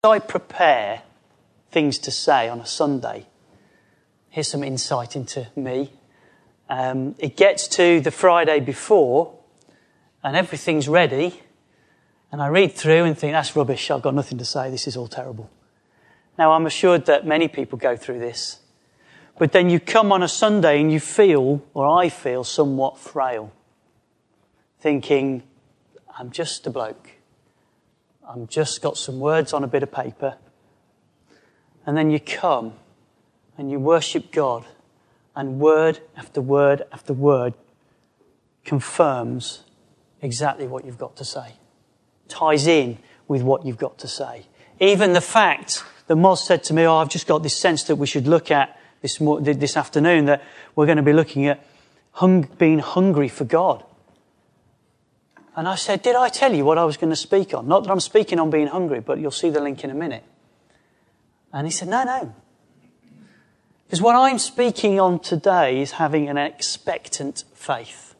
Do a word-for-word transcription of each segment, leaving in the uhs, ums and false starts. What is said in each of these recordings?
I prepare things to say on a Sunday, here's some insight into me. Um, it gets to the Friday before and everything's ready and I read through and think, that's rubbish, I've got nothing to say, this is all terrible. Now, I'm assured that many people go through this. But then you come on a Sunday and you feel, or I feel, somewhat frail. Thinking, I'm just a bloke. I've just got some words on a bit of paper. And then you come and you worship God. And word after word after word confirms exactly what you've got to say. Ties in with what you've got to say. Even the fact that Moz said to me, oh, I've just got this sense that we should look at this, mo- this afternoon, that we're going to be looking at hung- being hungry for God. And I said, did I tell you what I was going to speak on? Not that I'm speaking on being hungry, but you'll see the link in a minute. And he said, no, no. Because what I'm speaking on today is having an expectant faith.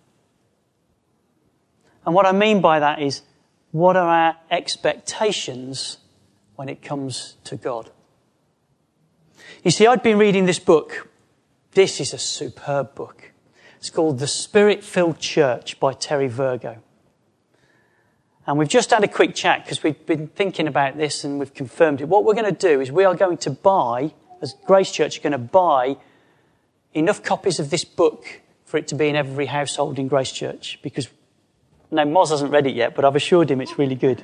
And what I mean by that is, what are our expectations when it comes to God? You see, I'd been reading this book. This is a superb book. It's called The Spirit-Filled Church by Terry Virgo. And we've just had a quick chat because we've been thinking about this and we've confirmed it. What we're going to do is we are going to buy, as Grace Church, are going to buy enough copies of this book for it to be in every household in Grace Church. Because, no, Moz hasn't read it yet, but I've assured him it's really good.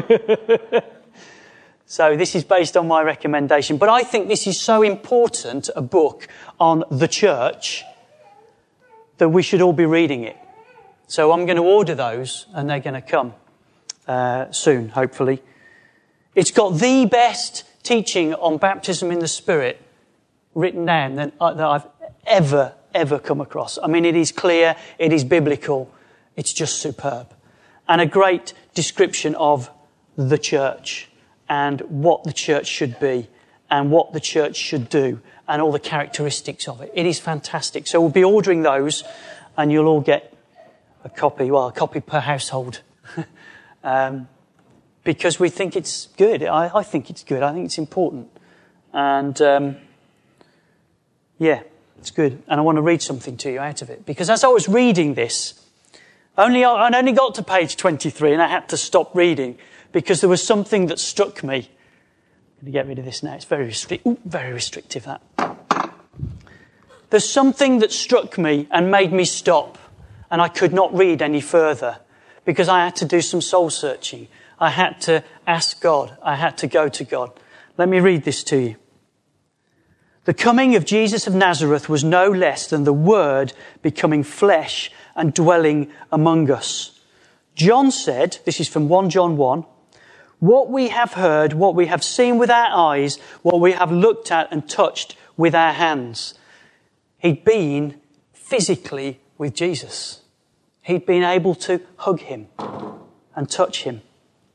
So this is based on my recommendation. But I think this is so important, a book on the church, that we should all be reading it. So I'm going to order those and they're going to come. Uh, soon, hopefully. It's got the best teaching on baptism in the Spirit written down that, uh, that I've ever, ever come across. I mean, it is clear, it is biblical, it's just superb. And a great description of the church and what the church should be and what the church should do and all the characteristics of it. It is fantastic. So we'll be ordering those and you'll all get a copy, well, a copy per household. Um, because we think it's good. I, I think it's good. I think it's important. And, um, yeah, it's good. And I want to read something to you out of it. Because as I was reading this, only I only got to page twenty-three and I had to stop reading because there was something that struck me. I'm going to get rid of this now. It's very, restric- Ooh, very restrictive, that. There's something that struck me and made me stop. And I could not read any further. Because I had to do some soul searching. I had to ask God. I had to go to God. Let me read this to you. The coming of Jesus of Nazareth was no less than the Word becoming flesh and dwelling among us. John said, this is from First John one, what we have heard, what we have seen with our eyes, what we have looked at and touched with our hands. He'd been physically with Jesus. He'd been able to hug him and touch him.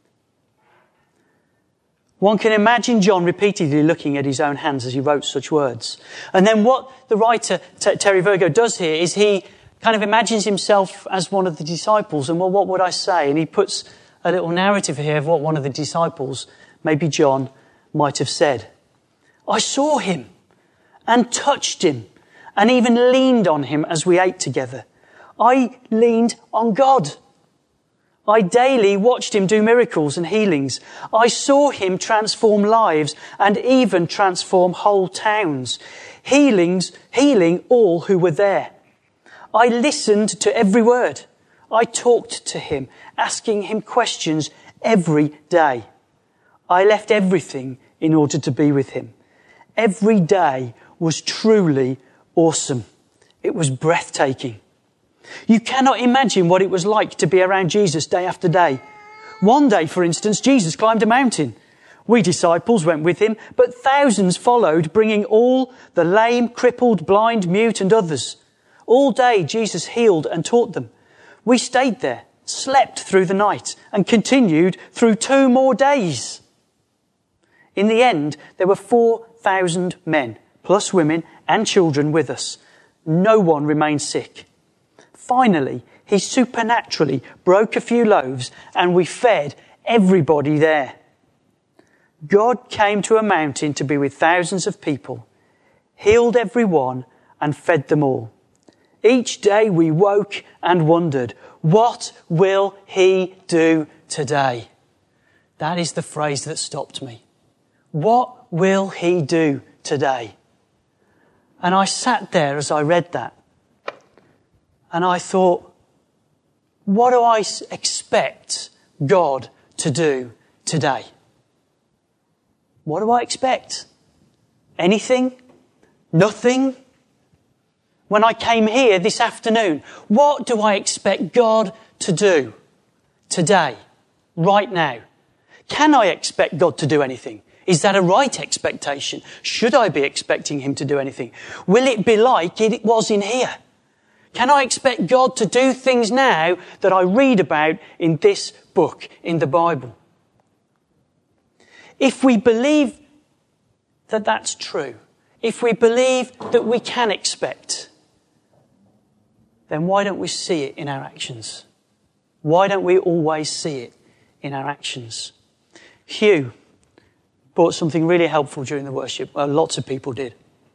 One can imagine John repeatedly looking at his own hands as he wrote such words. And then what the writer, T- Terry Virgo, does here is he kind of imagines himself as one of the disciples. And well, what would I say? And he puts a little narrative here of what one of the disciples, maybe John, might have said. I saw him and touched him and even leaned on him as we ate together. I leaned on God. I daily watched him do miracles and healings. I saw him transform lives and even transform whole towns, healings, healing all who were there. I listened to every word. I talked to him, asking him questions every day. I left everything in order to be with him. Every day was truly awesome. It was breathtaking. You cannot imagine what it was like to be around Jesus day after day. One day, for instance, Jesus climbed a mountain. We disciples went with him, but thousands followed, bringing all the lame, crippled, blind, mute and others. All day, Jesus healed and taught them. We stayed there, slept through the night, and continued through two more days. In the end, there were four thousand men, plus women and children with us. No one remained sick. Finally, he supernaturally broke a few loaves and we fed everybody there. God came to a mountain to be with thousands of people, healed every one, and fed them all. Each day we woke and wondered, what will he do today? That is the phrase that stopped me. What will he do today? And I sat there as I read that. And I thought, what do I expect God to do today? What do I expect? Anything? Nothing? When I came here this afternoon, what do I expect God to do today, right now? Can I expect God to do anything? Is that a right expectation? Should I be expecting him to do anything? Will it be like it was in here? Can I expect God to do things now that I read about in this book, in the Bible? If we believe that that's true, if we believe that we can expect, then why don't we see it in our actions? Why don't we always see it in our actions? Hugh brought something really helpful during the worship. Well, lots of people did.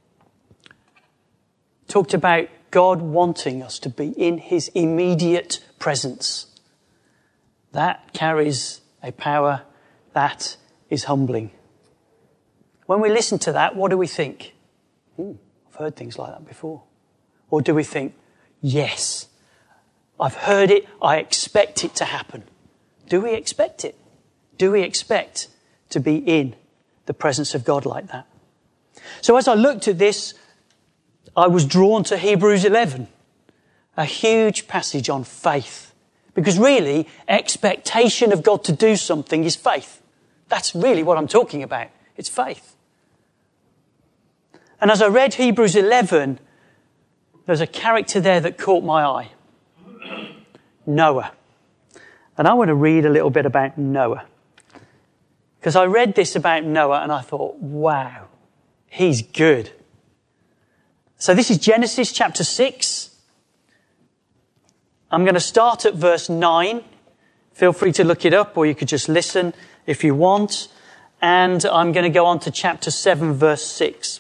Talked about God wanting us to be in his immediate presence. That carries a power that is humbling. When we listen to that, what do we think? Ooh, I've heard things like that before. Or do we think, yes, I've heard it, I expect it to happen. Do we expect it? Do we expect to be in the presence of God like that? So as I looked at this, I was drawn to Hebrews eleven, a huge passage on faith. Because really, expectation of God to do something is faith. That's really what I'm talking about. It's faith. And as I read Hebrews eleven, there's a character there that caught my eye. Noah. And I want to read a little bit about Noah. Because I read this about Noah and I thought, wow, he's good. So this is Genesis chapter six. I'm going to start at verse nine. Feel free to look it up, or you could just listen if you want. And I'm going to go on to chapter seven, verse six.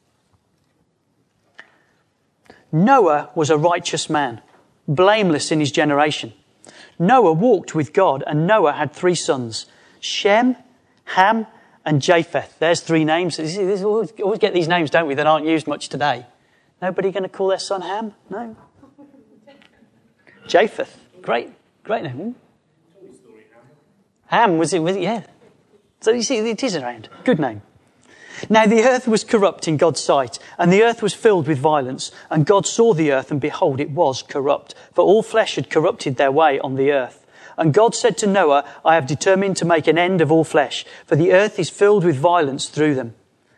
Noah was a righteous man, blameless in his generation. Noah walked with God, and Noah had three sons, Shem, Ham, and Japheth. There's three names. We always get these names, don't we, that aren't used much today. Nobody going to call their son Ham? No? Japheth. Great. Great name. Ham, was it? Was it? Yeah. So you see, it is around. Good name. Now the earth was corrupt in God's sight, and the earth was filled with violence. And God saw the earth, and behold, it was corrupt, for all flesh had corrupted their way on the earth. And God said to Noah, I have determined to make an end of all flesh, for the earth is filled with violence through them.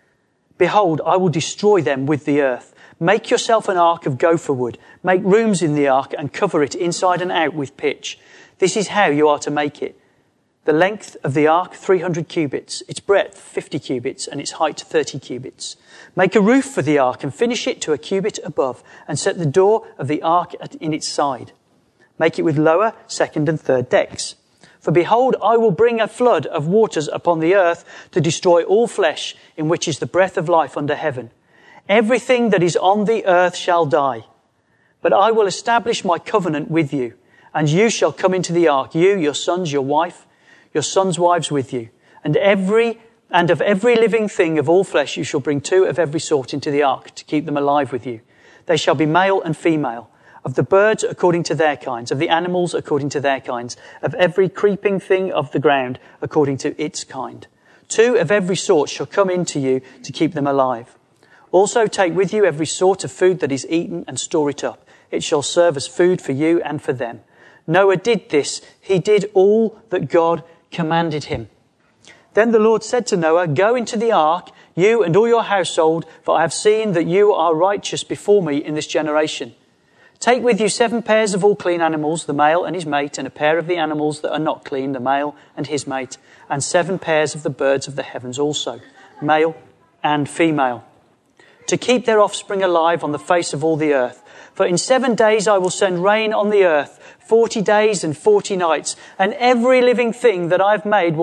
Behold, I will destroy them with the earth. Make yourself an ark of gopher wood. Make rooms in the ark and cover it inside and out with pitch. This is how you are to make it. The length of the ark, three hundred cubits, its breadth, fifty cubits, and its height, thirty cubits. Make a roof for the ark and finish it to a cubit above, and set the door of the ark in its side. Make it with lower, second, and third decks. For behold, I will bring a flood of waters upon the earth to destroy all flesh, in which is the breath of life under heaven. Everything that is on the earth shall die. But I will establish my covenant with you, and you shall come into the ark, you, your sons, your wife, your sons' wives with you. And every and of every living thing of all flesh you shall bring two of every sort into the ark, to keep them alive with you. They shall be male and female, of the birds according to their kinds, of the animals according to their kinds, of every creeping thing of the ground according to its kind. Two of every sort shall come into you to keep them alive. Also take with you every sort of food that is eaten, and store it up. It shall serve as food for you and for them. Noah did this. He did all that God commanded him. Then the Lord said to Noah, go into the ark, you and all your household, for I have seen that you are righteous before me in this generation. Take with you seven pairs of all clean animals, the male and his mate, and a pair of the animals that are not clean, the male and his mate, and seven pairs of the birds of the heavens also, male and female, to keep their offspring alive on the face of all the earth. For in seven days I will send rain on the earth, forty days and forty nights, and every living thing that I have made will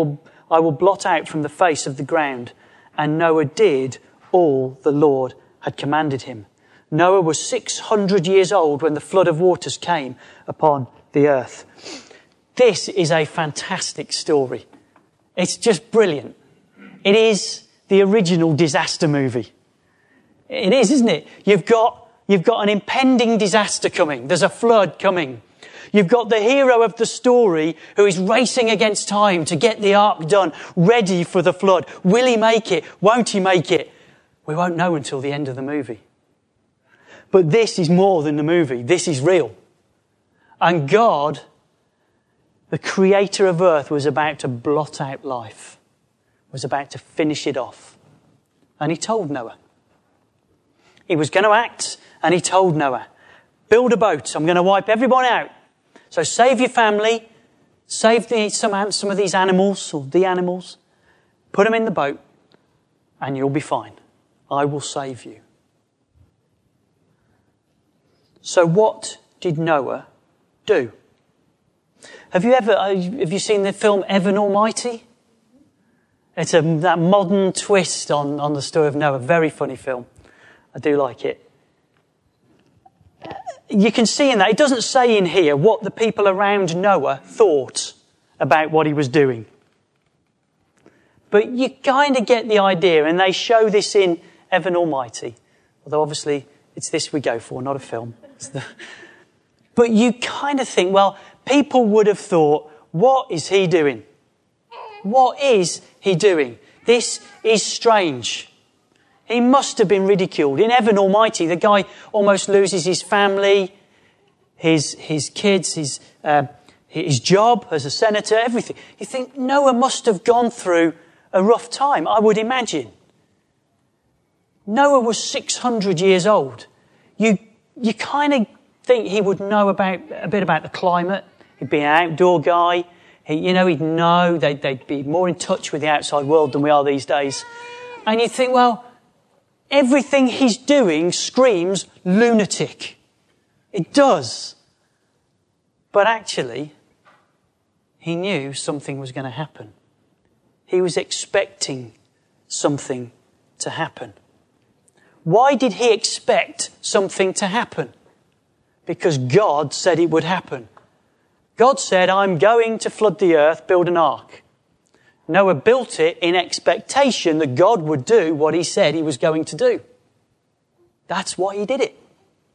I will blot out from the face of the ground. And Noah did all the Lord had commanded him. Noah was six hundred years old when the flood of waters came upon the earth. This is a fantastic story. It's just brilliant. It is the original disaster movie. It is, isn't it? You've got, you've got an impending disaster coming. There's a flood coming. You've got the hero of the story who is racing against time to get the ark done, ready for the flood. Will he make it? Won't he make it? We won't know until the end of the movie. But this is more than the movie. This is real. And God, the creator of earth, was about to blot out life, was about to finish it off. And he told Noah. He was going to act, and he told Noah, build a boat. I'm going to wipe everyone out. So save your family, save the, some, some of these animals, or the animals, put them in the boat, and you'll be fine. I will save you. So what did Noah do? Have you ever, have you seen the film Evan Almighty? It's a, that modern twist on, on the story of Noah. Very funny film. I do like it. You can see in that, it doesn't say in here what the people around Noah thought about what he was doing. But you kind of get the idea, and they show this in Evan Almighty. Although obviously it's this we go for, not a film. The... But you kind of think, well, people would have thought, what is he doing? What is he doing? This is strange. He must have been ridiculed. In Evan Almighty, the guy almost loses his family, his his kids, his uh, his job as a senator, everything. You think Noah must have gone through a rough time, I would imagine. Noah was six hundred years old. You you kind of think he would know about a bit about the climate. He'd be an outdoor guy. He, you know, he'd know. They'd, they'd be more in touch with the outside world than we are these days. And you think, well, everything he's doing screams lunatic. It does. But actually, he knew something was going to happen. He was expecting something to happen. Why did he expect something to happen? Because God said it would happen. God said, I'm going to flood the earth, build an ark. Noah built it in expectation that God would do what he said he was going to do. That's why he did it.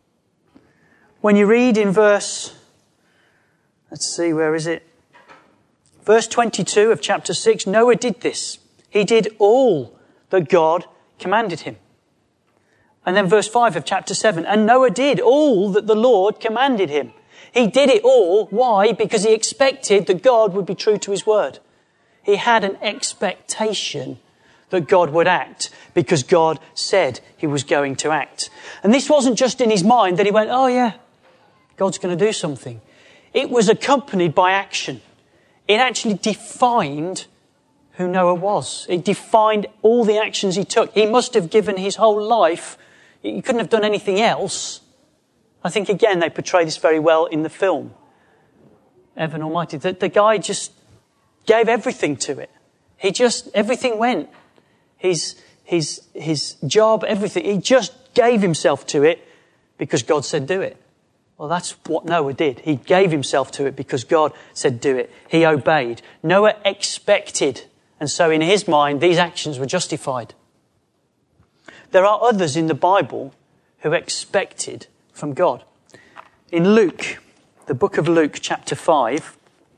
When you read in verse, let's see, where is it? Verse twenty-two of chapter six, Noah did this. He did all that God commanded him. And then verse five of chapter seven, and Noah did all that the Lord commanded him. He did it all. Why? Because he expected that God would be true to his word. He had an expectation that God would act because God said he was going to act. And this wasn't just in his mind that he went, oh yeah, God's going to do something. It was accompanied by action. It actually defined who Noah was. It defined all the actions he took. He must have given his whole life. He couldn't have done anything else. I think, again, they portray this very well in the film. Evan Almighty. The, the guy just gave everything to it. He just, everything went. His, his, his job, everything. He just gave himself to it because God said do it. Well, that's what Noah did. He gave himself to it because God said do it. He obeyed. Noah expected. And so in his mind, these actions were justified. There are others in the Bible who expected from God. In Luke, the book of Luke, chapter five,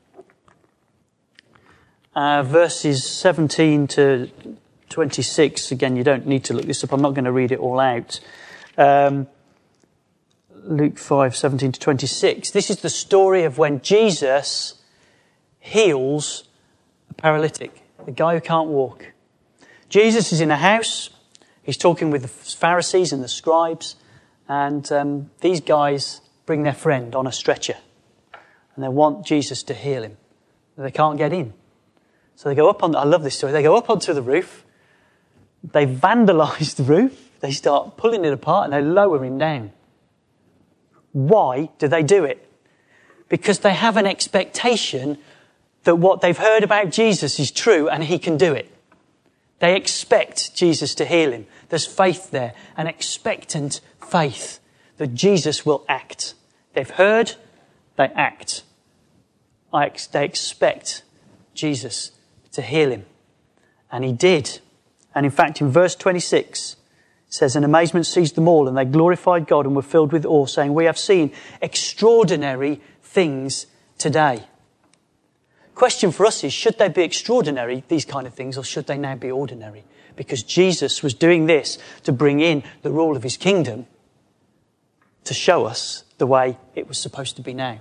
uh, verses seventeen to twenty-six. Again, you don't need to look this up. I'm not going to read it all out. Um, Luke five, seventeen to twenty-six. This is the story of when Jesus heals a paralytic, the guy who can't walk. Jesus is in a house. He's talking with the Pharisees and the scribes. And um, these guys bring their friend on a stretcher. And they want Jesus to heal him. But they can't get in. So they go up on, I love this story, they go up onto the roof. They vandalise the roof. They start pulling it apart and they lower him down. Why do they do it? Because they have an expectation that what they've heard about Jesus is true and he can do it. They expect Jesus to heal him. There's faith there, an expectant faith that Jesus will act. They've heard, they act. I ex- they expect Jesus to heal him. And he did. And in fact, in verse twenty-six, it says, "And amazement seized them all, and they glorified God and were filled with awe, saying, 'We have seen extraordinary things today.'" Question for us is, should they be extraordinary, these kind of things, or should they now be ordinary? Because Jesus was doing this to bring in the rule of his kingdom, to show us the way it was supposed to be now.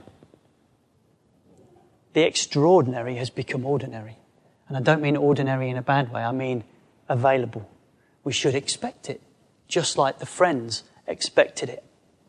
The extraordinary has become ordinary. And I don't mean ordinary in a bad way, I mean available. We should expect it, just like the friends expected it.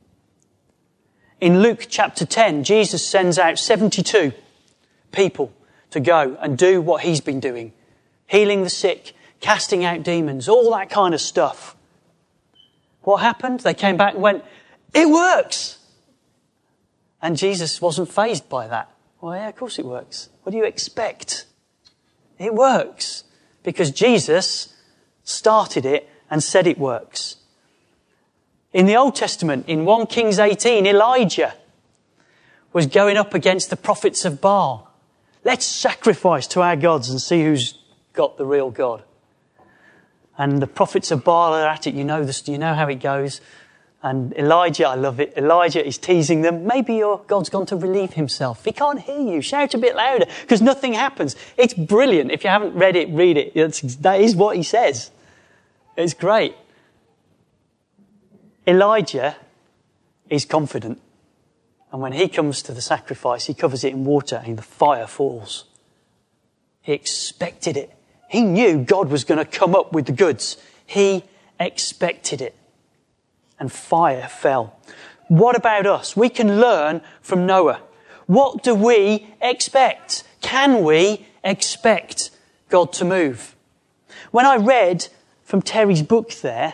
In Luke chapter ten, Jesus sends out seventy-two people to go and do what he's been doing. Healing the sick, casting out demons, all that kind of stuff. What happened? They came back and went, "It works!" And Jesus wasn't fazed by that. Well, yeah, of course it works. What do you expect? It works. Because Jesus started it and said it works. In the Old Testament, in First Kings eighteen, Elijah was going up against the prophets of Baal. Let's sacrifice to our gods and see who's got the real God. And the prophets of Baal are at it. You know this. You know how it goes. And Elijah, I love it. Elijah is teasing them. Maybe your God's gone to relieve himself. He can't hear you. Shout a bit louder, because nothing happens. It's brilliant. If you haven't read it, read it. It's, that is what he says. It's great. Elijah is confident. And when he comes to the sacrifice, he covers it in water and the fire falls. He expected it. He knew God was going to come up with the goods. He expected it. And fire fell. What about us? We can learn from Noah. What do we expect? Can we expect God to move? When I read from Terry's book there,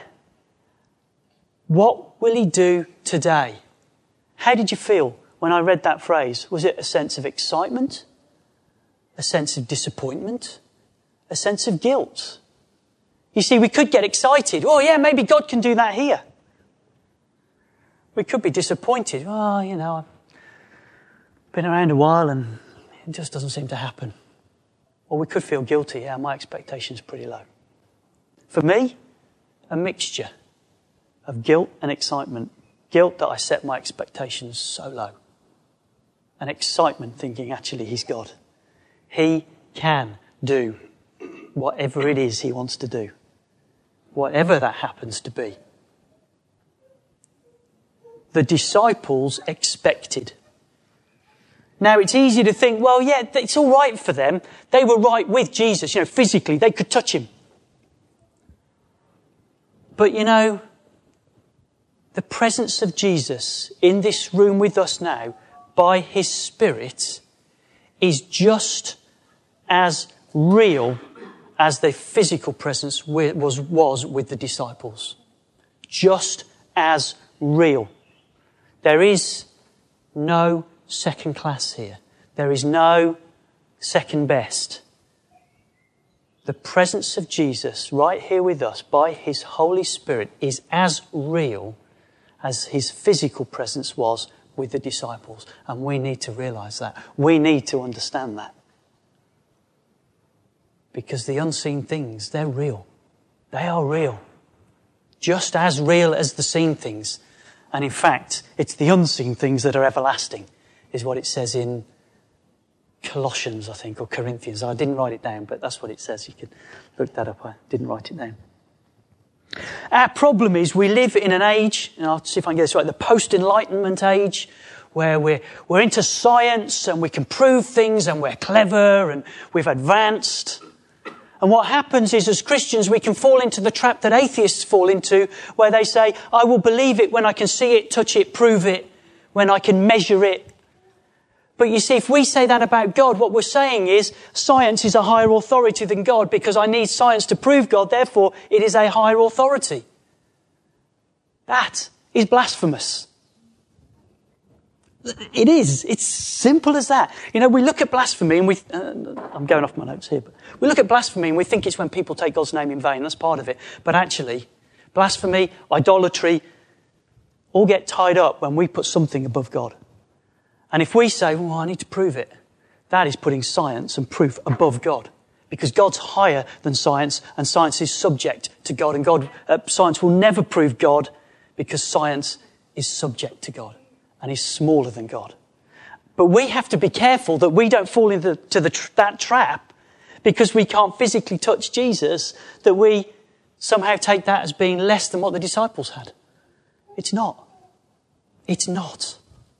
what will he do today? How did you feel when I read that phrase? Was it a sense of excitement? A sense of disappointment? A sense of guilt? You see, we could get excited. Oh yeah, maybe God can do that here. We could be disappointed. Oh, you know, I've been around a while and it just doesn't seem to happen. Or we could feel guilty. Yeah, my expectation's pretty low. For me, a mixture of guilt and excitement. Guilt that I set my expectations so low. And excitement thinking, actually, he's God. He can do whatever it is he wants to do. Whatever that happens to be. The disciples expected. Now, it's easy to think, well, yeah, it's all right for them. They were right with Jesus. You know, physically, they could touch him. But, you know, the presence of Jesus in this room with us now, by his Spirit, is just as real as the physical presence was, was with the disciples. Just as real. There is no second class here. There is no second best. The presence of Jesus right here with us by his Holy Spirit is as real as his physical presence was with the disciples. And we need to realise that. We need to understand that. Because the unseen things, they're real. They are real. Just as real as the seen things. And in fact, it's the unseen things that are everlasting, is what it says in Colossians, I think, or Corinthians. I didn't write it down, but that's what it says. You could look that up. I didn't write it down. Our problem is we live in an age, and I'll see if I can get this right, the post-enlightenment age, where we're, we're into science and we can prove things and we're clever and we've advanced. And what happens is, as Christians, we can fall into the trap that atheists fall into, where they say, I will believe it when I can see it, touch it, prove it, when I can measure it. But you see, if we say that about God, what we're saying is, science is a higher authority than God because I need science to prove God, therefore it is a higher authority. That is blasphemous. It is. It's simple as that. You know, we look at blasphemy and we... Uh, I'm going off my notes here. But we look at blasphemy and we think it's when people take God's name in vain. That's part of it. But actually, blasphemy, idolatry, all get tied up when we put something above God. And if we say, well, I need to prove it, that is putting science and proof above God. Because God's higher than science, and science is subject to God. And God, uh, science will never prove God, because science is subject to God and is smaller than God. But we have to be careful that we don't fall into to the, that trap, because we can't physically touch Jesus, that we somehow take that as being less than what the disciples had. It's not. It's not.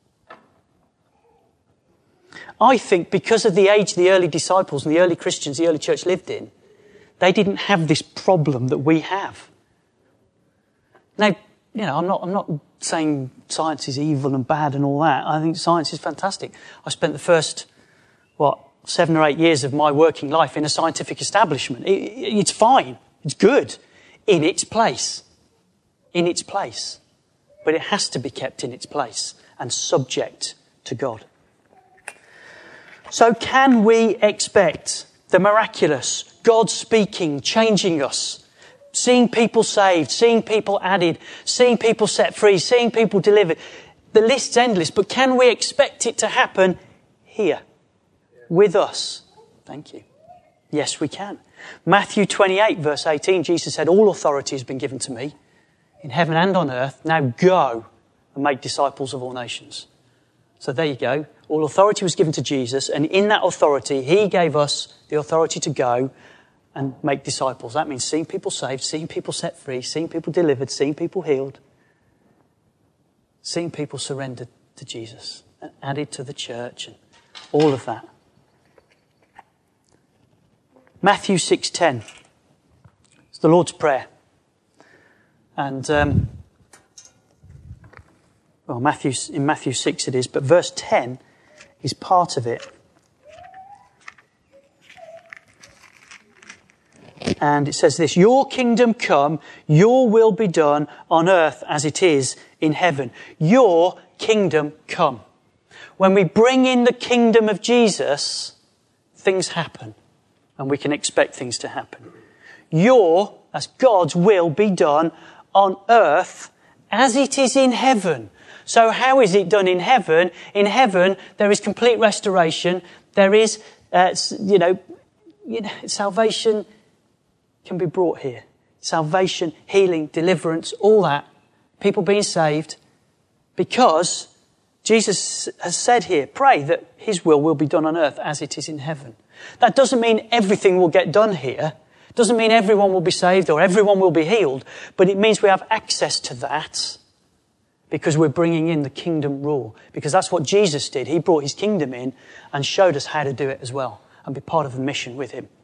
I think because of the age the early disciples and the early Christians, the early church lived in, they didn't have this problem that we have. Now, you know, I'm not, I'm not saying science is evil and bad and all that. I think science is fantastic. I spent the first, what, seven or eight years of my working life in a scientific establishment. It, it, it's fine. It's good. In its place. In its place. But it has to be kept in its place and subject to God. So can we expect the miraculous, God speaking, changing us, seeing people saved, seeing people added, seeing people set free, seeing people delivered? The list's endless, but can we expect it to happen here, with us? Thank you. Yes, we can. Matthew twenty-eight, verse eighteen, Jesus said, all authority has been given to me in heaven and on earth. Now go and make disciples of all nations. So there you go. All authority was given to Jesus, and in that authority, he gave us the authority to go and make disciples. That means seeing people saved, seeing people set free, seeing people delivered, seeing people healed, seeing people surrendered to Jesus and added to the church, and all of that. Matthew six ten. It's the Lord's Prayer. And, um, well, Matthew, in Matthew six it is, but verse ten is part of it. And it says this, your kingdom come, your will be done on earth as it is in heaven. Your kingdom come. When we bring in the kingdom of Jesus, things happen. And we can expect things to happen. Your, as God's will, be done on earth as it is in heaven. So how is it done in heaven? In heaven, there is complete restoration. There is, uh, you know, you know, salvation can be brought here. Salvation, healing, deliverance, all that. People being saved. Because Jesus has said here, pray that his will will be done on earth as it is in heaven. That doesn't mean everything will get done here. Doesn't mean everyone will be saved or everyone will be healed. But it means we have access to that because we're bringing in the kingdom rule. Because that's what Jesus did. He brought his kingdom in and showed us how to do it as well and be part of the mission with him.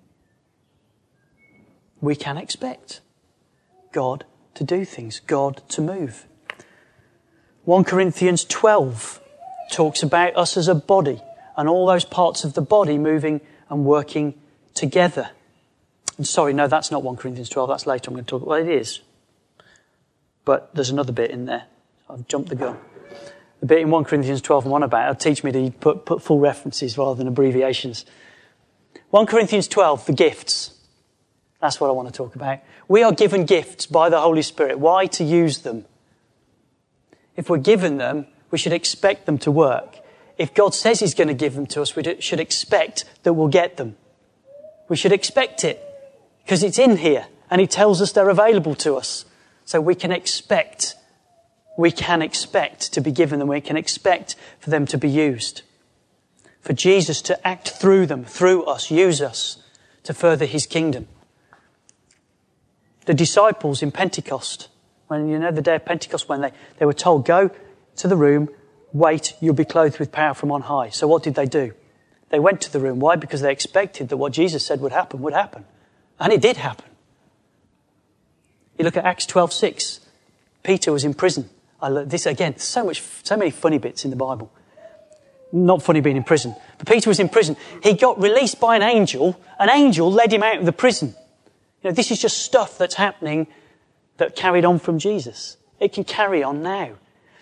We can expect God to do things, God to move. First Corinthians twelve talks about us as a body and all those parts of the body moving and working together. And sorry, no, that's not First Corinthians twelve. That's later I'm going to talk about. Well, it is. But there's another bit in there. I've jumped the gun. The bit in First Corinthians twelve I'm on about, it'll teach me to put, put full references rather than abbreviations. First Corinthians twelve, the gifts. That's what I want to talk about. We are given gifts by the Holy Spirit. Why? To use them. If we're given them, we should expect them to work. If God says he's going to give them to us, we should expect that we'll get them. We should expect it because it's in here and he tells us they're available to us. So we can expect, we can expect to be given them. We can expect for them to be used. For Jesus to act through them, through us, use us to further his kingdom. The disciples in Pentecost, when you know the day of Pentecost, when they, they were told, go to the room, wait, you'll be clothed with power from on high. So what did they do? They went to the room. Why? Because they expected that what Jesus said would happen, would happen. And it did happen. You look at Acts twelve six. Peter was in prison. I learned this again, so much, so many funny bits in the Bible. Not funny being in prison. But Peter was in prison. He got released by an angel. An angel led him out of the prison. You know, this is just stuff that's happening that carried on from Jesus. It can carry on now.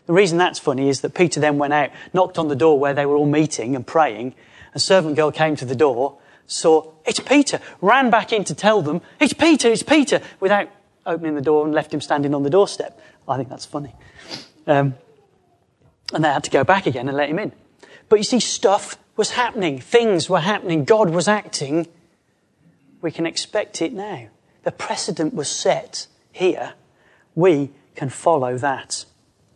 The reason that's funny is that Peter then went out, knocked on the door where they were all meeting and praying. A servant girl came to the door, saw, it's Peter, ran back in to tell them, it's Peter, it's Peter, without opening the door and left him standing on the doorstep. I think that's funny. Um, and they had to go back again and let him in. But you see, stuff was happening. Things were happening. God was acting. We can expect it now. The precedent was set here. We can follow that.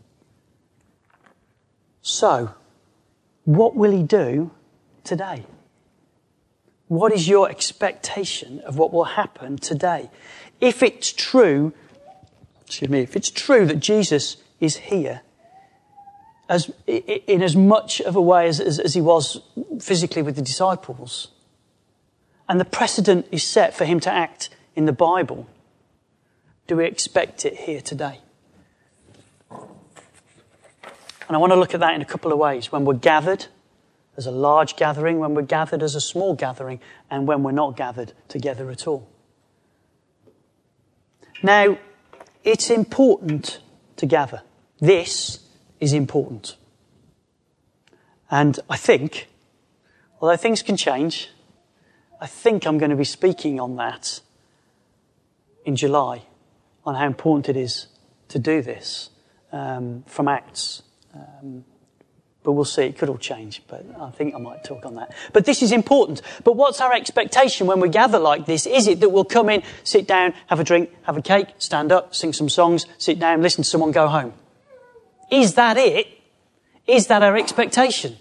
So, what will he do today? What is your expectation of what will happen today? If it's true, excuse me, if it's true that Jesus is here, as in as much of a way as, as, as he was physically with the disciples, and the precedent is set for him to act in the Bible, do we expect it here today? And I want to look at that in a couple of ways. When we're gathered as a large gathering, when we're gathered as a small gathering, and when we're not gathered together at all. Now, it's important to gather. This is important. And I think, although things can change, I think I'm going to be speaking on that in July, on how important it is to do this um, from Acts. Um, but we'll see, it could all change, but I think I might talk on that. But this is important. But what's our expectation when we gather like this? Is it that we'll come in, sit down, have a drink, have a cake, stand up, sing some songs, sit down, listen to someone, go home? Is that it? Is that our expectation?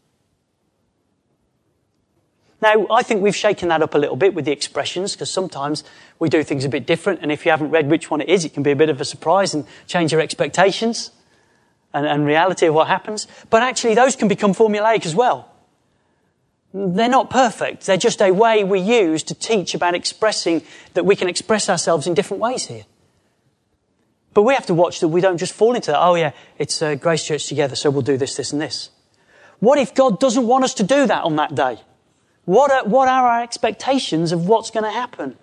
Now, I think we've shaken that up a little bit with the expressions, because sometimes we do things a bit different, and if you haven't read which one it is, it can be a bit of a surprise and change your expectations and, and reality of what happens. But actually, those can become formulaic as well. They're not perfect. They're just a way we use to teach about expressing that we can express ourselves in different ways here. But we have to watch that we don't just fall into that. Oh yeah, it's uh, Grace Church together, so we'll do this, this and this. What if God doesn't want us to do that on that day? What are, what are our expectations of what's going to happen?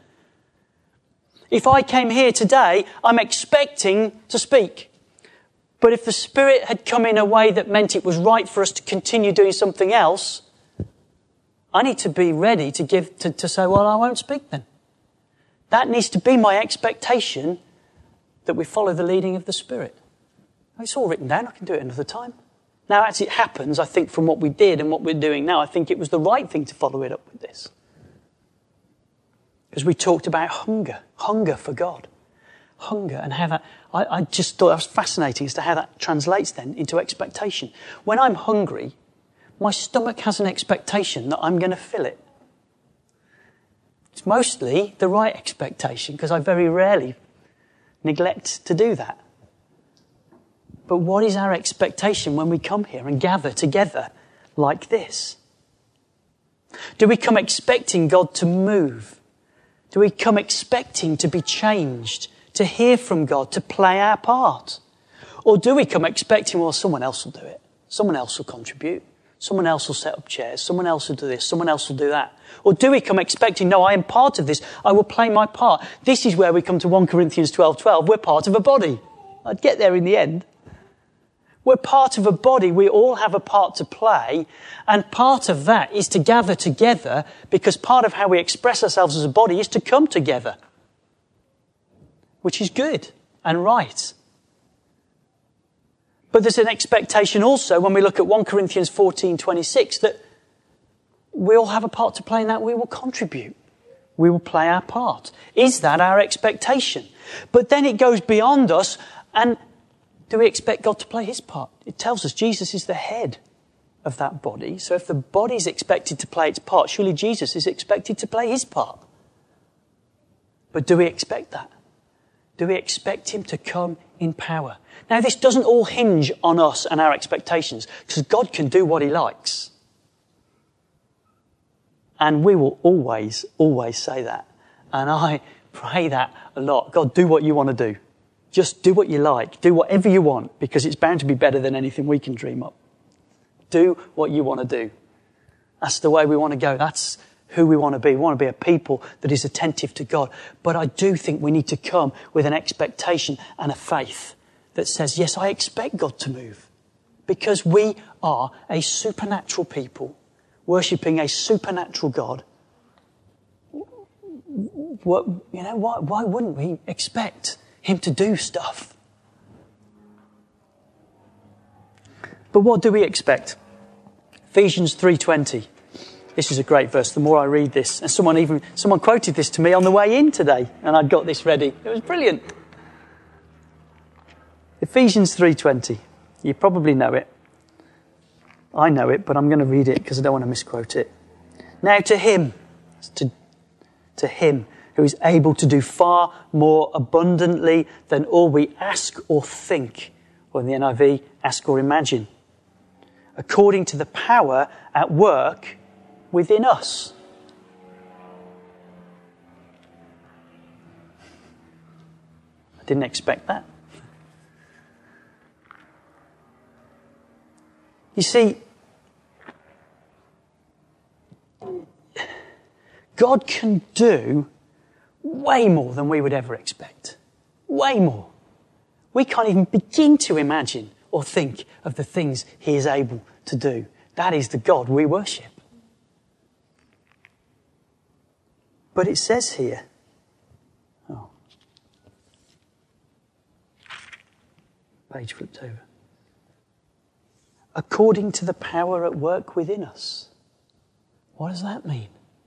If I came here today, I'm expecting to speak. But if the Spirit had come in a way that meant it was right for us to continue doing something else, I need to be ready to give to, to say, well, I won't speak then. That needs to be my expectation, that we follow the leading of the Spirit. It's all written down. I can do it another time. Now, as it happens, I think from what we did and what we're doing now, I think it was the right thing to follow it up with this. Because we talked about hunger, hunger for God. Hunger and how that, I, I just thought that was fascinating as to how that translates then into expectation. When I'm hungry, my stomach has an expectation that I'm going to fill it. It's mostly the right expectation, because I very rarely neglect to do that. But what is our expectation when we come here and gather together like this? Do we come expecting God to move? Do we come expecting to be changed, to hear from God, to play our part? Or do we come expecting, well, someone else will do it. Someone else will contribute. Someone else will set up chairs. Someone else will do this. Someone else will do that. Or do we come expecting, no, I am part of this. I will play my part. This is where we come to First Corinthians twelve twelve. We're part of a body. I'd get there in the end. We're part of a body. We all have a part to play. And part of that is to gather together, because part of how we express ourselves as a body is to come together, which is good and right. But there's an expectation also when we look at First Corinthians fourteen twenty-six that we all have a part to play in that. We will contribute. We will play our part. Is that our expectation? But then it goes beyond us, and do we expect God to play his part? It tells us Jesus is the head of that body. So if the body is expected to play its part, surely Jesus is expected to play his part. But do we expect that? Do we expect him to come in power? Now, this doesn't all hinge on us and our expectations, because God can do what he likes. And we will always, always say that. And I pray that a lot. God, do what you want to do. Just do what you like. Do whatever you want, because it's bound to be better than anything we can dream up. Do what you want to do. That's the way we want to go. That's who we want to be. We want to be a people that is attentive to God. But I do think we need to come with an expectation and a faith that says, yes, I expect God to move. Because we are a supernatural people, worshipping a supernatural God. What, you know, why, why wouldn't we expect him to do stuff? But what do we expect? Ephesians three twenty. This is a great verse. The more I read this, and someone even someone quoted this to me on the way in today, and I'd got this ready. It was brilliant. Ephesians three twenty. You probably know it. I know it, but I'm going to read it because I don't want to misquote it. Now to him, to, to him who is able to do far more abundantly than all we ask or think, or in the N I V, ask or imagine, according to the power at work within us. I didn't expect that. You see, God can do way more than we would ever expect. Way more. We can't even begin to imagine or think of the things he is able to do. That is the God we worship. But it says here, oh, page flipped over. According to the power at work within us. What does that mean?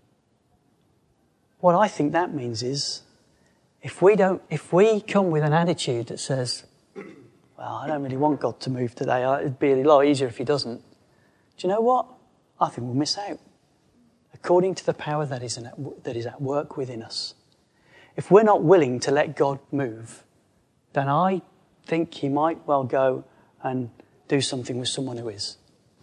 What I think that means is, if we don't, if we come with an attitude that says, well, I don't really want God to move today, it'd be a lot easier if he doesn't. Do you know what? I think we'll miss out. According to the power that is, in, that is at work within us. If we're not willing to let God move, then I think he might well go and do something with someone who is.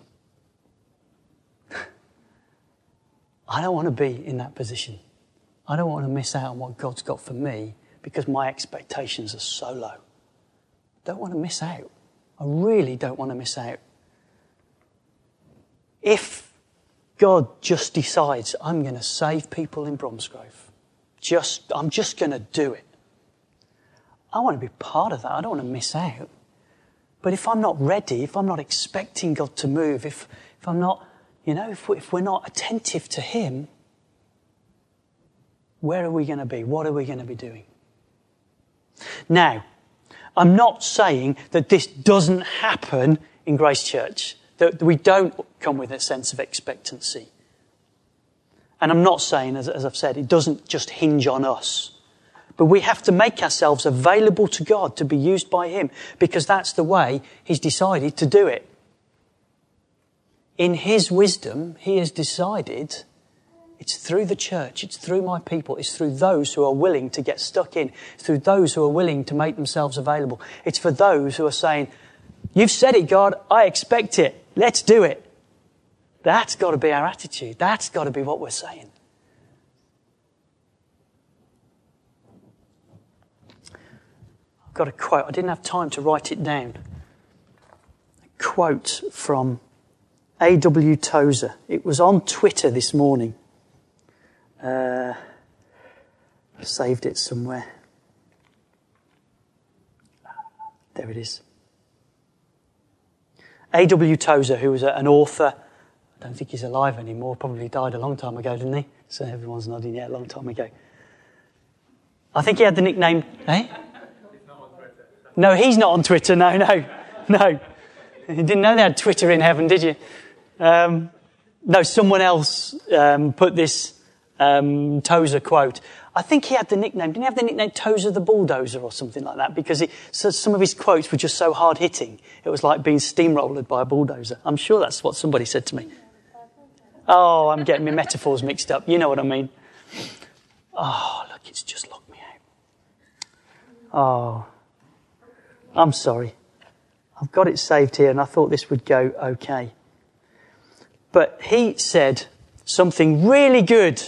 I don't want to be in that position. I don't want to miss out on what God's got for me because my expectations are so low. I don't want to miss out. I really don't want to miss out. If God just decides I'm going to save people in Bromsgrove, just, I'm just going to do it, I want to be part of that. I don't want to miss out. But if I'm not ready, if I'm not expecting God to move, if, if I'm not, you know, if, we, if we're not attentive to him, where are we going to be? What are we going to be doing? Now, I'm not saying that this doesn't happen in Grace Church, that we don't come with a sense of expectancy. And I'm not saying, as, as I've said, it doesn't just hinge on us. But we have to make ourselves available to God to be used by him, because that's the way he's decided to do it. In his wisdom, he has decided it's through the church, it's through my people, it's through those who are willing to get stuck in, it's through those who are willing to make themselves available. It's for those who are saying, you've said it, God, I expect it, let's do it. That's got to be our attitude. That's got to be what we're saying. I've got a quote. I didn't have time to write it down. A quote from A W Tozer. It was on Twitter this morning. Uh, I saved it somewhere. There it is. A W Tozer, who was an author. I don't think he's alive anymore. Probably died a long time ago, didn't he? So everyone's nodding, yeah, a long time ago. I think he had the nickname... Eh? No, he's not on Twitter. No, no, no. You didn't know they had Twitter in heaven, did you? Um, no, someone else um, put this um, Tozer quote. I think he had the nickname. Didn't he have the nickname Tozer the Bulldozer or something like that? Because it, so some of his quotes were just so hard-hitting. It was like being steamrolled by a bulldozer. I'm sure that's what somebody said to me. Oh, I'm getting my metaphors mixed up. You know what I mean. Oh, look, it's just locked me out. Oh, I'm sorry. I've got it saved here and I thought this would go okay. But he said something really good.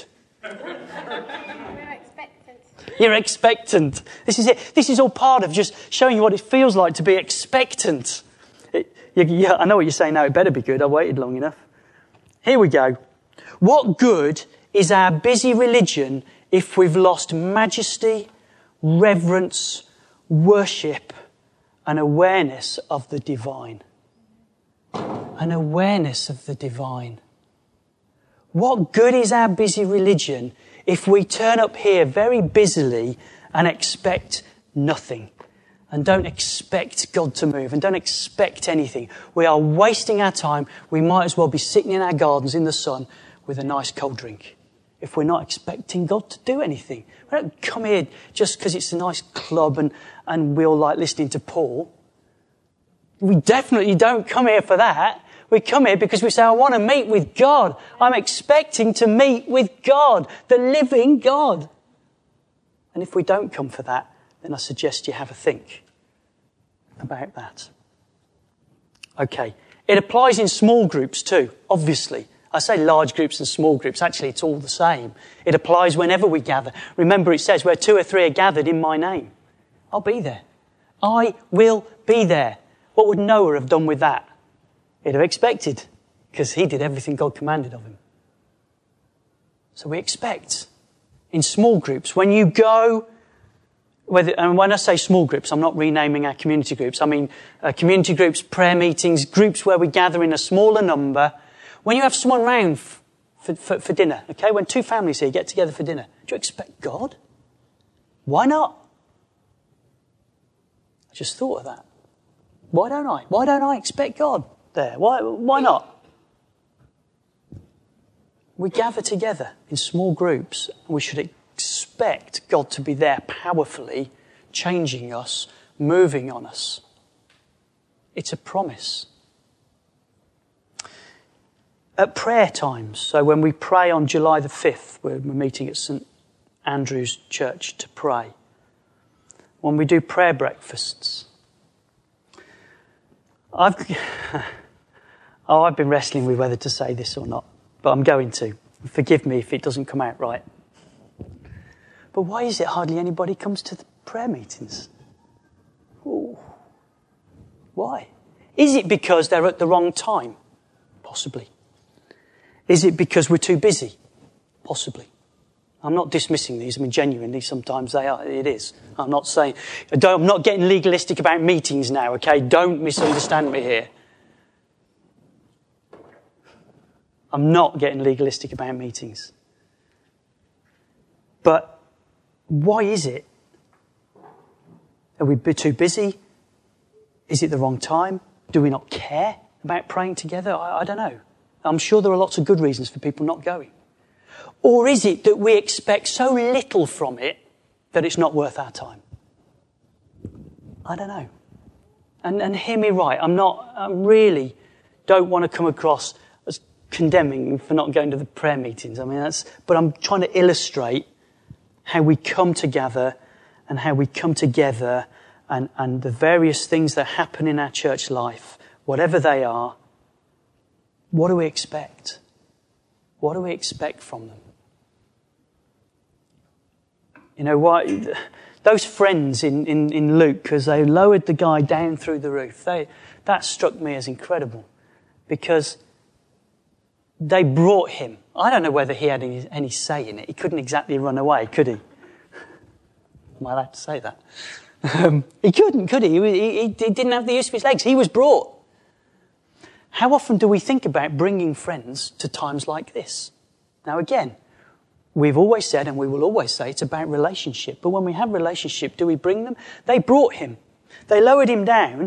You're expectant. This is it. This is all part of just showing you what it feels like to be expectant. It, you, yeah, I know what you're saying now. It better be good. I waited long enough. Here we go. What good is our busy religion if we've lost majesty, reverence, worship, an awareness of the divine. An awareness of the divine. What good is our busy religion if we turn up here very busily and expect nothing? And don't expect God to move and don't expect anything. We are wasting our time. We might as well be sitting in our gardens in the sun with a nice cold drink if we're not expecting God to do anything. We don't come here just because it's a nice club and, and we all like listening to Paul. We definitely don't come here for that. We come here because we say, I want to meet with God. I'm expecting to meet with God, the living God. And if we don't come for that, then I suggest you have a think about that. Okay. It applies in small groups too, obviously. I say large groups and small groups. Actually, it's all the same. It applies whenever we gather. Remember, it says, where two or three are gathered in my name, I'll be there. I will be there. What would Noah have done with that? He'd have expected, because he did everything God commanded of him. So we expect in small groups, when you go, whether, and when I say small groups, I'm not renaming our community groups. I mean uh, community groups, prayer meetings, groups where we gather in a smaller number. When you have someone round f- for, for, for dinner, okay, when two families here get together for dinner, do you expect God? Why not? I just thought of that. Why don't I? Why don't I expect God there? Why, why not? We gather together in small groups and we should expect God to be there powerfully, changing us, moving on us. It's a promise. At prayer times, so when we pray on July the fifth, we're meeting at St Andrew's Church to pray. When we do prayer breakfasts, I've oh, I've been wrestling with whether to say this or not, but I'm going to. Forgive me if it doesn't come out right. But why is it hardly anybody comes to the prayer meetings? Ooh. Why? Is it because they're at the wrong time? Possibly. Is it because we're too busy? Possibly. I'm not dismissing these. I mean, genuinely, sometimes they are. It is. I'm not saying... Don't, I'm not getting legalistic about meetings now, okay? Don't misunderstand me here. I'm not getting legalistic about meetings. But why is it? Are we too busy? Is it the wrong time? Do we not care about praying together? I, I don't know. I'm sure there are lots of good reasons for people not going. Or is it that we expect so little from it that it's not worth our time? I don't know. And, and hear me right. I'm not, I really don't want to come across as condemning for not going to the prayer meetings. I mean, that's, but I'm trying to illustrate how we come together and how we come together and, and the various things that happen in our church life, whatever they are. What do we expect? What do we expect from them? You know, why, those friends in, in, in Luke, as they lowered the guy down through the roof, they, that struck me as incredible because they brought him. I don't know whether he had any, any say in it. He couldn't exactly run away, could he? Am I allowed to say that? Um, he couldn't, could he? He, he? he didn't have the use of his legs. He was brought. How often do we think about bringing friends to times like this? Now again, we've always said, and we will always say, it's about relationship. But when we have relationship, do we bring them? They brought him. They lowered him down.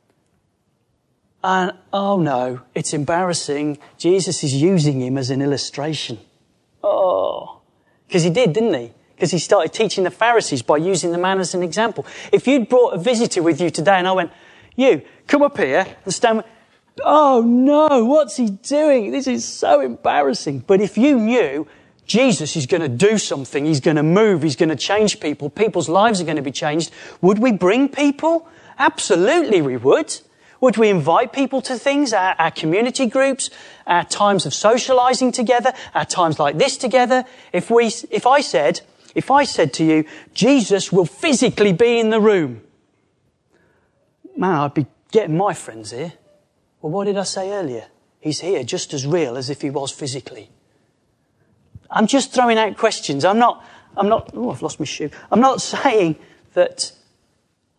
And, oh no, it's embarrassing. Jesus is using him as an illustration. Oh, because he did, didn't he? Because he started teaching the Pharisees by using the man as an example. If you'd brought a visitor with you today and I went, you, come up here and stand... Oh no, what's he doing? This is so embarrassing. But if you knew Jesus is going to do something, he's going to move, he's going to change people, people's lives are going to be changed, would we bring people? Absolutely we would. Would we invite people to things, our, our community groups, our times of socialising together, our times like this together? If we, if I said, if I said to you, Jesus will physically be in the room, man, I'd be getting my friends here. Well, what did I say earlier? He's here just as real as if he was physically. I'm just throwing out questions. I'm not, I'm not, oh, I've lost my shoe. I'm not saying that,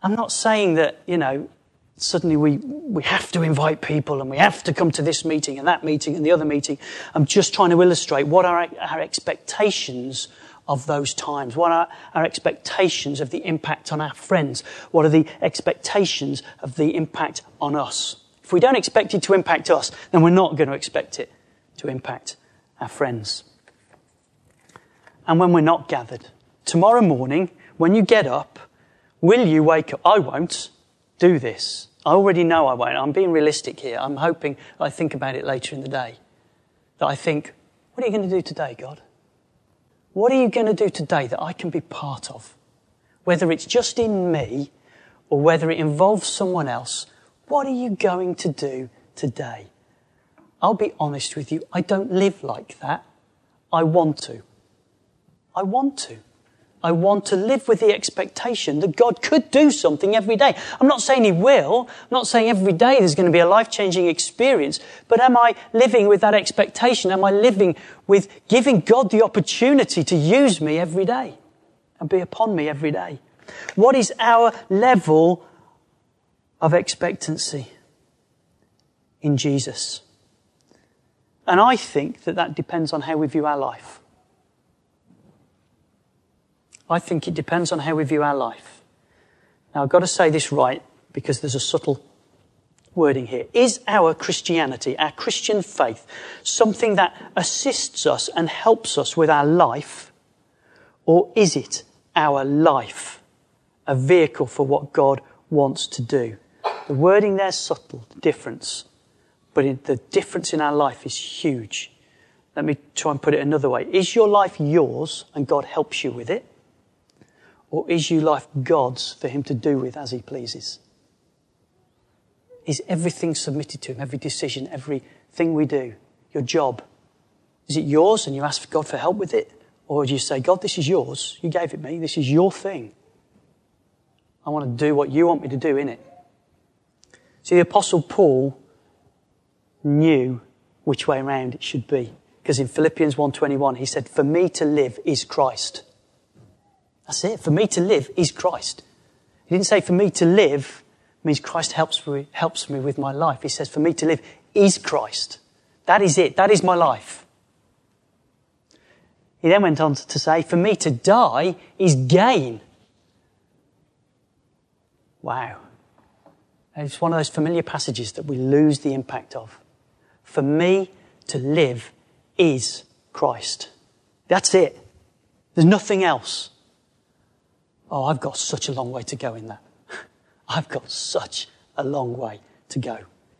I'm not saying that, you know, suddenly we, we have to invite people and we have to come to this meeting and that meeting and the other meeting. I'm just trying to illustrate what are our expectations of those times. What are our expectations of the impact on our friends? What are the expectations of the impact on us? If we don't expect it to impact us, then we're not going to expect it to impact our friends. And when we're not gathered, tomorrow morning, when you get up, will you wake up? I won't do this. I already know I won't. I'm being realistic here. I'm hoping I think about it later in the day. That I think, what are you going to do today, God? What are you going to do today that I can be part of? Whether it's just in me or whether it involves someone else, what are you going to do today? I'll be honest with you, I don't live like that. I want to. I want to. I want to live with the expectation that God could do something every day. I'm not saying He will. I'm not saying every day there's going to be a life-changing experience. But am I living with that expectation? Am I living with giving God the opportunity to use me every day and be upon me every day? What is our level of expectancy in Jesus? And I think that that depends on how we view our life. I think it depends on how we view our life. Now, I've got to say this right because there's a subtle wording here. Is our Christianity, our Christian faith, something that assists us and helps us with our life? Or is it our life, a vehicle for what God wants to do? The wording there's subtle, the difference. But it, the difference in our life is huge. Let me try and put it another way. Is your life yours and God helps you with it? Or is your life God's for Him to do with as He pleases? Is everything submitted to Him, every decision, everything we do, your job? Is it yours and you ask God for help with it? Or do you say, God, this is yours. You gave it me. This is your thing. I want to do what you want me to do in it. See, the Apostle Paul knew which way around it should be. Because in Philippians one twenty-one, he said, for me to live is Christ. That's it. For me to live is Christ. He didn't say for me to live means Christ helps me, helps me with my life. He says for me to live is Christ. That is it. That is my life. He then went on to say for me to die is gain. Wow. It's one of those familiar passages that we lose the impact of. For me to live is Christ. That's it. There's nothing else. Oh, I've got such a long way to go in that. I've got such a long way to go.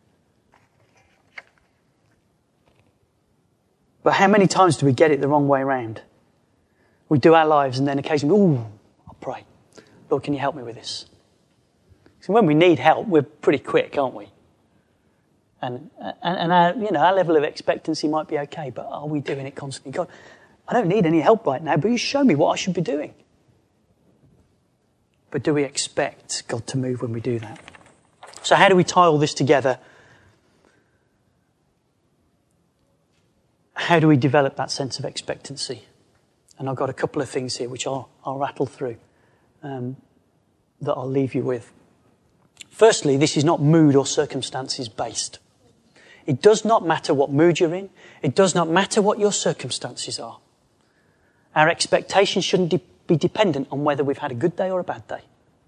But how many times do we get it the wrong way around? We do our lives and then occasionally, ooh, I'll pray. Lord, can you help me with this? So when we need help, we're pretty quick, aren't we? And, and, and our, you know, our level of expectancy might be okay, but are we doing it constantly? God, I don't need any help right now, but you show me what I should be doing. But do we expect God to move when we do that? So how do we tie all this together? How do we develop that sense of expectancy? And I've got a couple of things here which I'll, I'll rattle through um, that I'll leave you with. Firstly, this is not mood or circumstances based. It does not matter what mood you're in. It does not matter what your circumstances are. Our expectations shouldn't de- be dependent on whether we've had a good day or a bad day.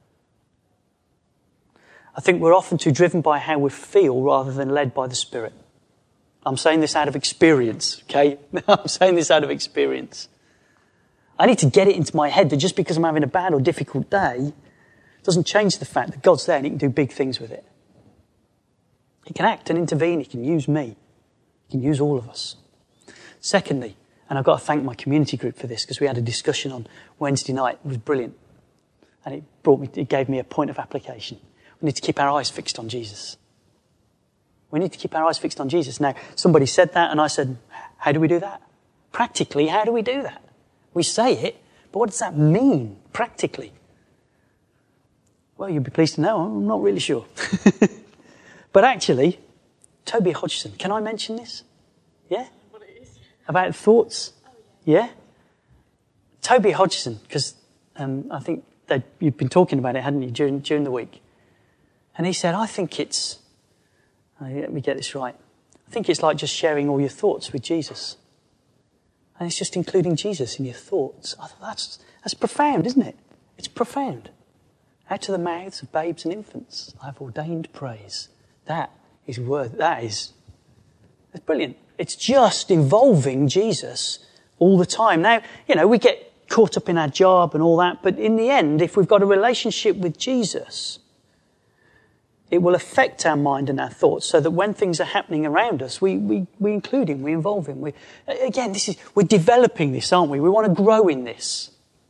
I think we're often too driven by how we feel rather than led by the Spirit. I'm saying this out of experience, okay? I'm saying this out of experience. I need to get it into my head that just because I'm having a bad or difficult day doesn't change the fact that God's there and He can do big things with it. He can act and intervene. He can use me. He can use all of us. Secondly, and I've got to thank my community group for this because we had a discussion on Wednesday night. It was brilliant. And it brought me, it gave me a point of application. We need to keep our eyes fixed on Jesus. We need to keep our eyes fixed on Jesus. Now, somebody said that and I said, how do we do that? Practically, how do we do that? We say it, but what does that mean practically? Well, you'll be pleased to know, I'm not really sure. But actually, Toby Hodgson, can I mention this? Yeah? About thoughts? Yeah? Toby Hodgson, because um, I think they, you've been talking about it, hadn't you, during, during the week? And he said, I think it's, uh, let me get this right, I think it's like just sharing all your thoughts with Jesus. And it's just including Jesus in your thoughts. I thought, that's, that's profound, isn't it? It's profound. Out of the mouths of babes and infants, I have ordained praise. That is worth, that is, that's brilliant. It's just involving Jesus all the time. Now, you know, we get caught up in our job and all that, but in the end, if we've got a relationship with Jesus, it will affect our mind and our thoughts so that when things are happening around us, we, we, we include him, we involve him. We, again, this is, we're developing this, aren't we? We want to grow in this.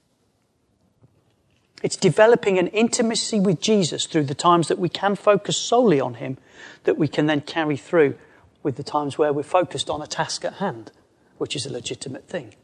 It's developing an intimacy with Jesus through the times that we can focus solely on him, that we can then carry through with the times where we're focused on a task at hand, which is a legitimate thing.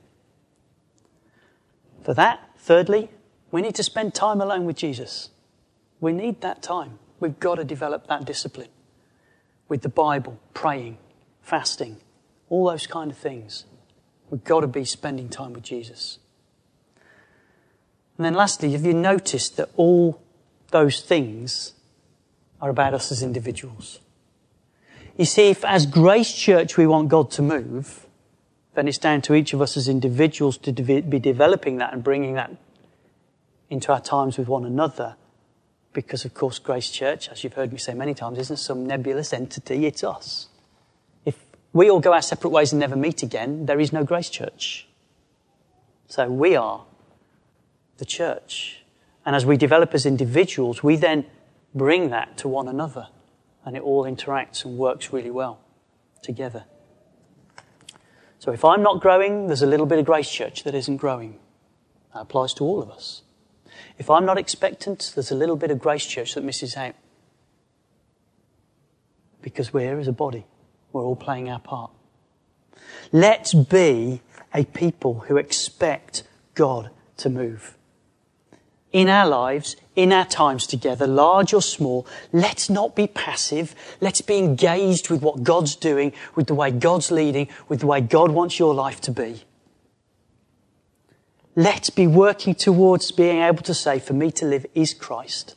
For that, thirdly, we need to spend time alone with Jesus. We need that time. We've got to develop that discipline with the Bible, praying, fasting, all those kind of things. We've got to be spending time with Jesus. And then lastly, have you noticed that all those things are about us as individuals? You see, if as Grace Church we want God to move, then it's down to each of us as individuals to de- be developing that and bringing that into our times with one another. Because, of course, Grace Church, as you've heard me say many times, isn't some nebulous entity, it's us. If we all go our separate ways and never meet again, there is no Grace Church. So we are the church. And as we develop as individuals, we then bring that to one another. And it all interacts and works really well together. So if I'm not growing, there's a little bit of Grace Church that isn't growing. That applies to all of us. If I'm not expectant, there's a little bit of Grace Church that misses out. Because we're here as a body. We're all playing our part. Let's be a people who expect God to move. In our lives, in our times together, large or small, let's not be passive. Let's be engaged with what God's doing, with the way God's leading, with the way God wants your life to be. Let's be working towards being able to say, for me to live is Christ.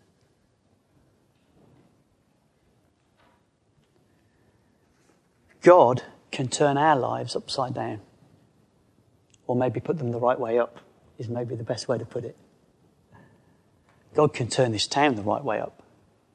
God can turn our lives upside down. Or maybe put them the right way up, is maybe the best way to put it. God can turn this town the right way up.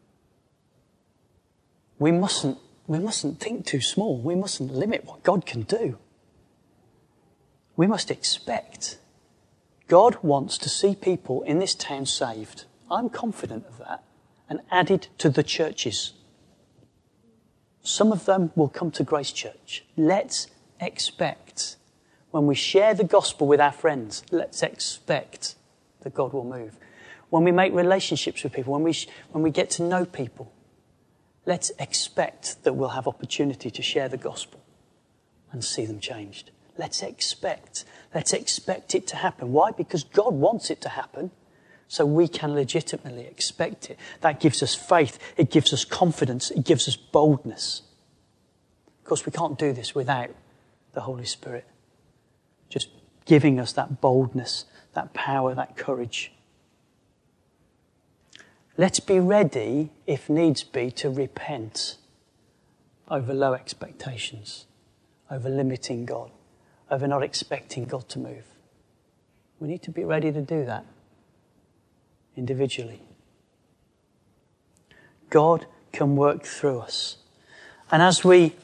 We mustn't, we mustn't think too small. We mustn't limit what God can do. We must expect. God wants to see people in this town saved. I'm confident of that. And added to the churches. Some of them will come to Grace Church. Let's expect. When we share the gospel with our friends, let's expect that God will move. When we make relationships with people, when we, sh- when we get to know people, let's expect that we'll have opportunity to share the gospel and see them changed. Let's expect. Let's expect it to happen. Why? Because God wants it to happen, so we can legitimately expect it. That gives us faith. It gives us confidence. It gives us boldness. Of course, we can't do this without the Holy Spirit just giving us that boldness, that power, that courage. Let's be ready, if needs be, to repent over low expectations, over limiting God, over not expecting God to move. We need to be ready to do that individually. God can work through us. And as we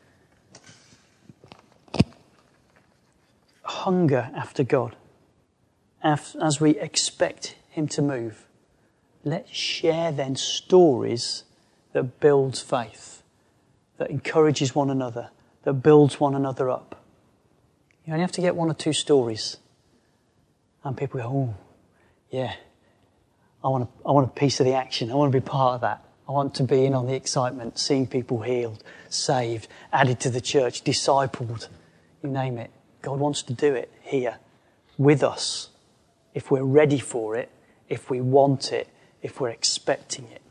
hunger after God, as we expect him to move, let's share then stories that builds faith, that encourages one another, that builds one another up. You only have to get one or two stories. And people go, oh, yeah, I want, a, I want a piece of the action. I want to be part of that. I want to be in on the excitement, seeing people healed, saved, added to the church, discipled. You name it. God wants to do it here with us if we're ready for it, if we want it, if we're expecting it.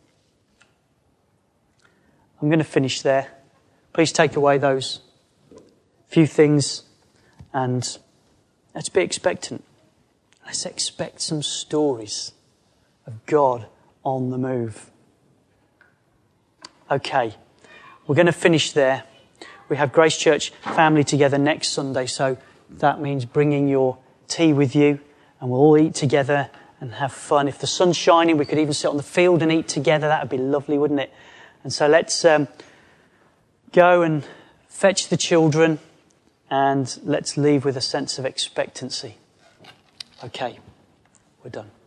I'm going to finish there. Please take away those few things and let's be expectant. Let's expect some stories of God on the move. Okay, we're going to finish there. We have Grace Church family together next Sunday, so that means bringing your tea with you, and we'll all eat together and have fun. If the sun's shining, we could even sit on the field and eat together. That would be lovely, wouldn't it? And so let's um, go and fetch the children, and let's leave with a sense of expectancy. Okay, we're done.